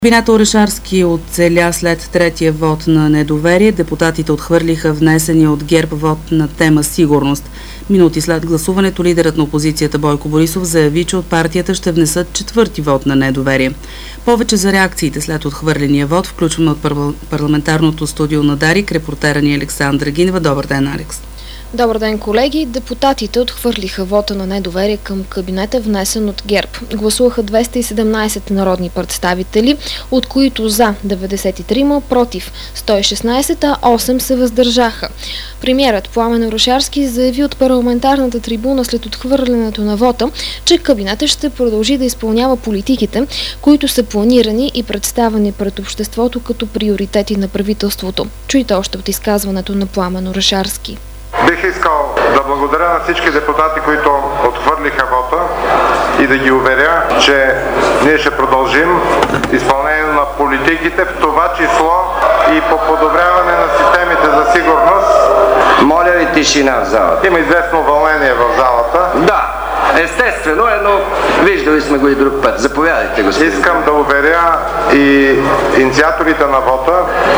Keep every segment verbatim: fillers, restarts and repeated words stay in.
Кабинетът Орешарски оцеля след третия вод на недоверие. Депутатите отхвърлиха внесения от ГЕРБ вод на тема сигурност. Минути след гласуването лидерът на опозицията Бойко Борисов заяви, че от партията ще внесат четвърти вод на недоверие. Повече за реакциите след отхвърления вод, включваме от парламентарното студио на Дарик, репортера ни Александра Гинева. Добър ден, Алекс. Добър ден, колеги! Депутатите отхвърлиха вота на недоверие към кабинета, внесен от ГЕРБ. Гласуваха двеста и седемнадесет народни представители, от които за деветдесет и три, против сто и шестнадесет, а осем се въздържаха. Премиерът Пламен Орешарски заяви от парламентарната трибуна след отхвърлянето на вота, че кабинетът ще продължи да изпълнява политиките, които са планирани и представени пред обществото като приоритети на правителството. Чуйте още от изказването на Пламен Орешарски. Бих искал да благодаря на всички депутати, които отхвърлиха вота и да ги уверя, че ние ще продължим изпълнение на политиките, в това число и по подобряване на системите за сигурност. Моля ви тишина в залата. Има известно вълнение в залата. Да, естествено е, но виждали сме го и друг път. Заповядайте, господин. Искам да уверя и инициаторите на вота,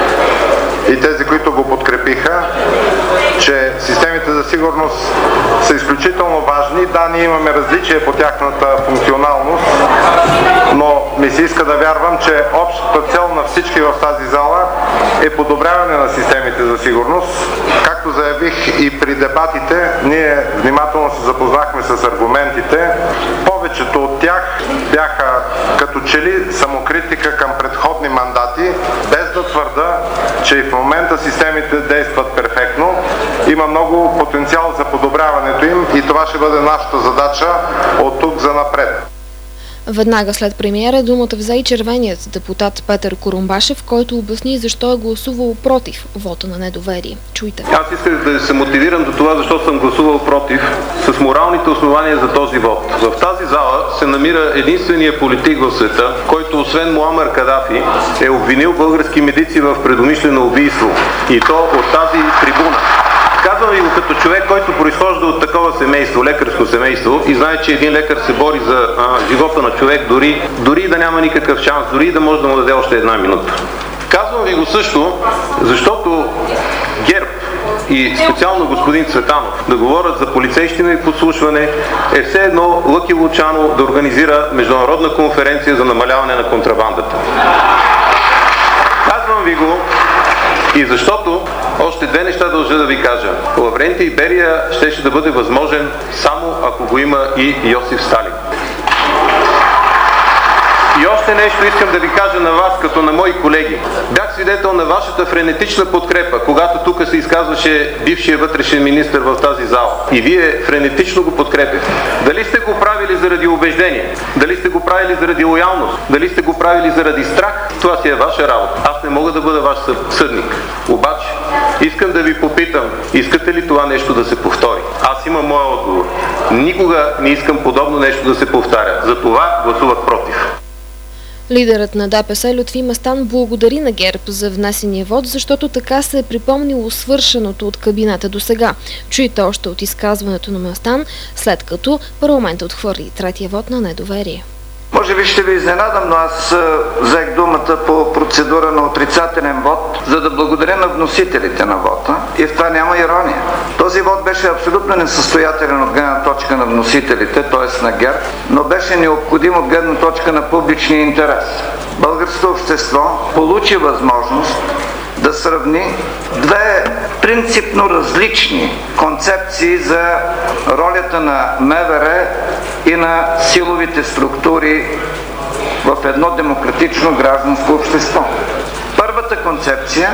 и тези, които го подкрепиха, че системите за сигурност са изключително важни. Да, ние имаме различия по тяхната функционалност, но ми се иска да вярвам, че общата цел на всички в тази зала е подобряване на системите за сигурност. Както заявих и при дебатите, ние внимателно се запознахме с аргументите. Повечето от тях бяха като че ли самокритика към предходни мандати, без да твърда, че и в момента системите действат перфектно. Има много потенциал за подобряването им и това ще бъде нашата задача от тук за напред. Веднага след премиера думата взе и червеният депутат Петър Курумбашев, който обясни защо е гласувал против вота на недоверие. Чуйте. Аз исках да се мотивирам до това, защо съм гласувал против с моралните основания за този вод. В тази зала се намира единствения политик в света, който освен Муамар Кадафи е обвинил български медици в предумишлено убийство. И то от тази трибуна. Казвам ви го като човек, който произхожда от такова семейство, лекарско семейство, и знае, че един лекар се бори за а, живота на човек, дори, дори да няма никакъв шанс, дори да може да му даде още една минута. Казвам ви го също, защото ГЕРБ и специално господин Цветанов да говорят за полицейщина и подслушване е все едно Лъки Лучано да организира международна конференция за намаляване на контрабандата. Казвам ви го и защото още две неща дължа да ви кажа. Лаврентий Берия щеше да бъде възможен само ако го има и Йосиф Сталин. И още нещо искам да ви кажа на вас, като на мои колеги. Бях свидетел на вашата френетична подкрепа, когато тук се изказваше бившия вътрешен министър в тази зала. И вие френетично го подкрепяте. Дали сте го правили заради убеждение? Дали сте го правили заради лоялност? Дали сте го правили заради страх? Това си е ваша работа. Аз не мога да бъда ваш съдник. Обаче, искам да ви попитам, искате ли това нещо да се повтори? Аз имам моя отговор. Никога не искам подобно нещо да се повтаря. Затова гласувах против. Лидерът на ДПС Лютви Местан благодари на ГЕРБ за внесения вод, защото така се е припомнило свършеното от кабинета до сега. Чуйте още от изказването на Местан, след като парламентът отхвърли третия вод на недоверие. Може би ще ви изненадам, но аз взех думата по процедура на отрицателен вод, за да благодаря на вносителите на вода. И в това няма ирония. Този вод беше абсолютно несъстоятелен от гледна точка на вносителите, т.е. на ГЕРБ, но беше необходим от гледна точка на публичния интерес. Българското общество получи възможност да сравни две принципно различни концепции за ролята на МВР и на силовите структури в едно демократично гражданско общество. Първата концепция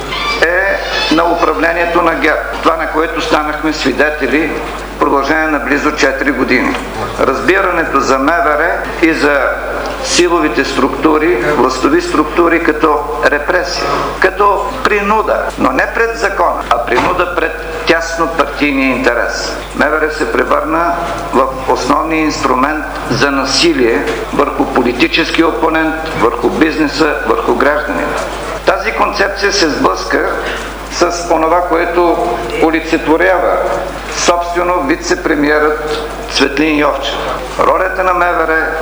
е на управлението на ГЕРБ. Това, на което станахме свидетели в продължение на близо четири години. Разбирането за МВР и за силовите структури, властови структури като репресия, като принуда, но не пред закона, а принуда пред тясно партийния интерес. МВР се превърна в основния инструмент за насилие върху политически опонент, върху бизнеса, върху гражданите. Тази концепция се сблъска с онова, което олицетворява собствено вице-премиерът Цветлин Йовчев. Ролята на МВР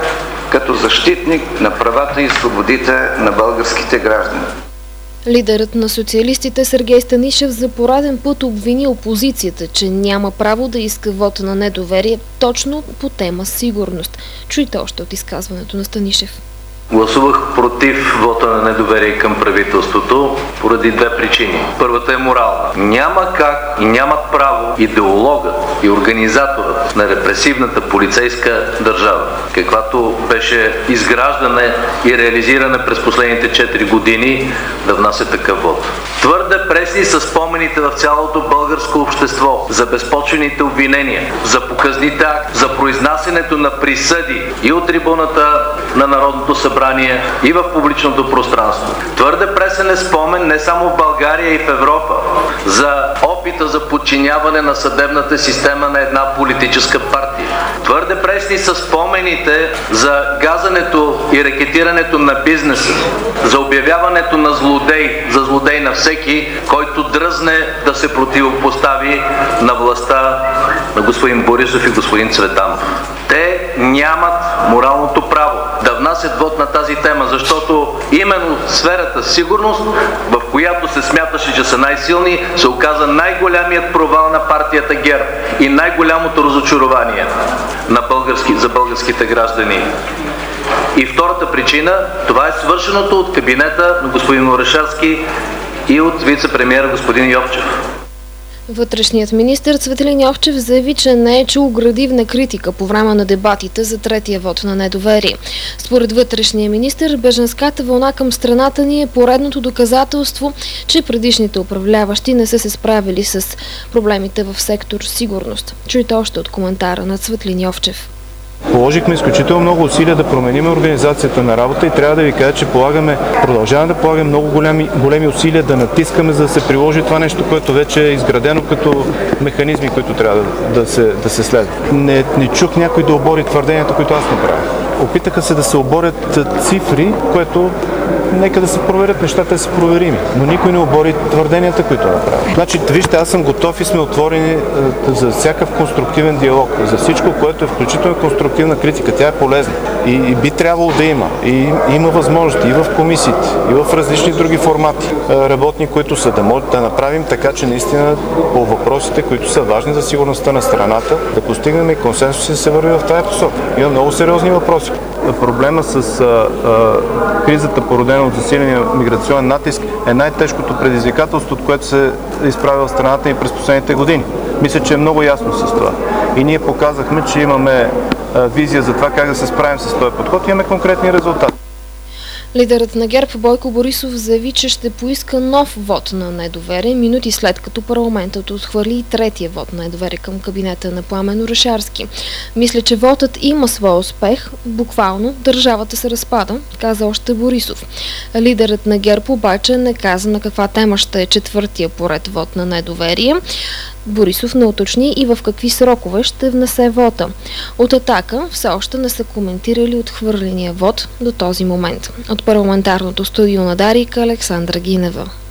като защитник на правата и свободите на българските граждани. Лидерът на социалистите Сергей Станишев за пореден път обвини опозицията, че няма право да иска вота на недоверие точно по тема сигурност. Чуйте още от изказването на Станишев. Гласувах против вота на недоверие към правителството поради две причини. Първата е морална. Няма как и нямат право идеологът и организаторът на репресивната полицейска държава, каквато беше изграждане и реализиране през последните четири години, да внася такъв вод. Твърде пресни са спомените в цялото българско общество за безпочвените обвинения, за показните акти, за произнасянето на присъди и от трибуната на Народното събрание и в публичното пространство. Твърде пресен е спомен не само в България и в Европа за опита за подчиняване на съдебната система на една политическа партия. Твърде пресни са спомените за газането и рекетирането на бизнеса, за обявяването на злодей, за злодей на всеки, който дръзне да се противопостави на властта на господин Борисов и господин Цветанов. Те нямат моралното право да внасят вод на тази тема, защото именно сферата сигурност, в която се смяташе, че са най-силни, се оказа най-голямият провал на партията ГЕРБ и най-голямото разочарование на български, за българските граждани. И втората причина, това е свършеното от кабинета на господин Орешарски и от вице-премиера господин Йовчев. Вътрешният министър Цветелин Йовчев заяви, че не е чул градивна критика по време на дебатите за третия вод на недоверие. Според вътрешния министър, бежанската вълна към страната ни е поредното доказателство, че предишните управляващи не са се справили с проблемите в сектор сигурност. Чуйте още от коментара на Цветелин Йовчев. Положихме изключително много усилия да променим организацията на работа и трябва да ви кажа, че полагаме, продължаваме да полагаме много големи, големи усилия да натискаме, за да се приложи това нещо, което вече е изградено като механизми, които трябва да, да, се, да се следват. Не, не чух някой да обори твърденията, които аз направя. Опитаха се да се оборят цифри, което нека да се проверят нещата, да са проверими. Но никой не обори твърденията, които направи. Значи, вижте, аз съм готов и сме отворени за всякакъв конструктивен диалог, за всичко, което е включително конструктивна критика. Тя е полезна. И, и би трябвало да има. И има възможности и в комисиите, и в различни други формати работни, които са да може да направим така, че наистина по въпросите, които са важни за сигурността на страната, да постигнем и консенсус и да се върви в тази посока. Има много сериозни въпроси. Проблема с а, а, кризата, породена от засиления миграционен натиск, е най-тежкото предизвикателство, от което се е изправила страната и през последните години. Мисля, че е много ясно с това. И ние показахме, че имаме а, визия за това как да се справим с този подход и имаме конкретни резултати. Лидерът на ГЕРБ Бойко Борисов заяви, че ще поиска нов вод на недоверие, минути след като парламентът отхвърли и третия вод на недоверие към кабинета на Пламен Орешарски. Мисля, че вотът има своя успех. Буквално държавата се разпада, каза още Борисов. Лидерът на ГЕРБ обаче не каза на каква тема ще е четвъртия поред вод на недоверие. Борисов не уточни и в какви срокове ще внесе вота. От Атака все още не са коментирали отхвърления вод до този момент. От парламентарното студио на Дарик, Александра Гинева.